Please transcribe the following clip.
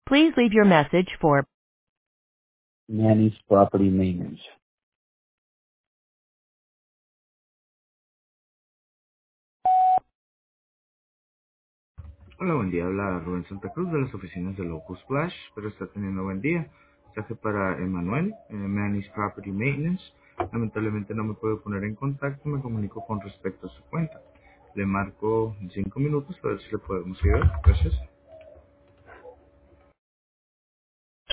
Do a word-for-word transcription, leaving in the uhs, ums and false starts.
Please leave your message for Manny's Property Maintenance. Hola, buen día. Habla Rubén Santa Cruz de las oficinas de Locus Splash. Espero está teniendo buen día. Mensaje para Emanuel, eh, Manny's Property Maintenance. Lamentablemente no me puedo poner en contacto, me comunico con respecto a su cuenta. Le marco en cinco minutos para ver si le podemos ayudar. Gracias.